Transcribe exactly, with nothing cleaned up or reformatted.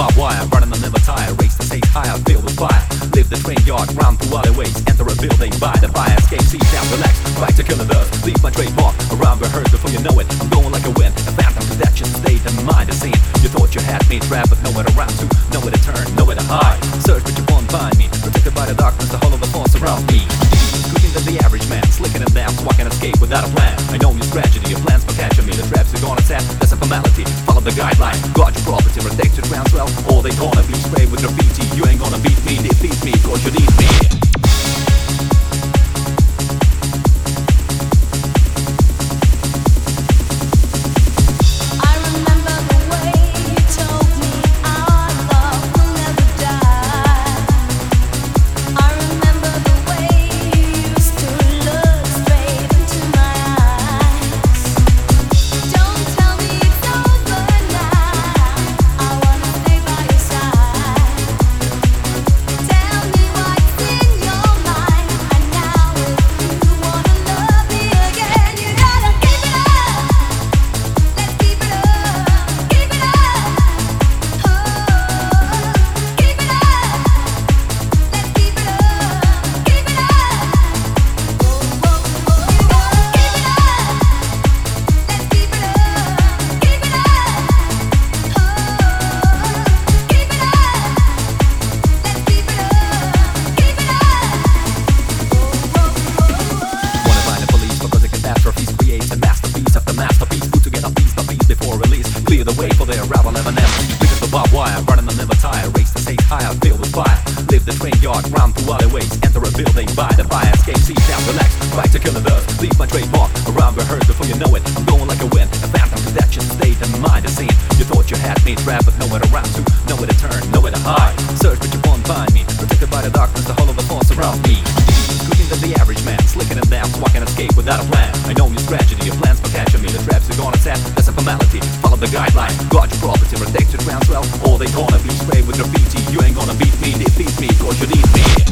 barbed wire, running and never tire. Race to stage higher, filled with fire. Live the train yard, run through alleyways. Enter a building, buy the fire escape. Seat down, relax, right to kill the dust. Leave my trademark around rehearsed before you know it. I'm going like a wind, a phantom possession state and mind the scene. You thought you had me trapped, but nowhere to run to, nowhere to turn, nowhere to hide. Search but you won't find me, protected by the darkness, the whole of the force around me. Quicker than the average man, slicking them down so I can escape without a plan. I know your tragedy, your plans for catching me. The traps you're gonna set, that's a formality. Follow the guideline, guard your property, protect your grounds well. Or they gonna be sprayed with graffiti. You ain't gonna beat me, defeat me, cause you need me. Clear the way for their arrival, M and M. Because the barbed wire, running and never tire. Race to stage higher, filled with fire. Live the train yard, run through alleyways. Enter a building, buy the fire escape. Seat down, relax, right to kill the dust. Leave my trademark around rehearsed before you know it. I'm going like a wind, a phantom possession state and mind the scene. You thought you had me trapped, but nowhere to run to, nowhere to turn, nowhere to hide. Search but you won't find me, protected by the darkness, the whole of the force around me. Quicker than the average man, slicking them down so I can escape without a plan. I know your tragedy, your plans for catching me. The traps you're gonna set, that's a formality. Follow the guideline, guard your property, protect your grounds well. Or they gonna be sprayed with graffiti. You ain't gonna beat me, defeat me, cause you need me.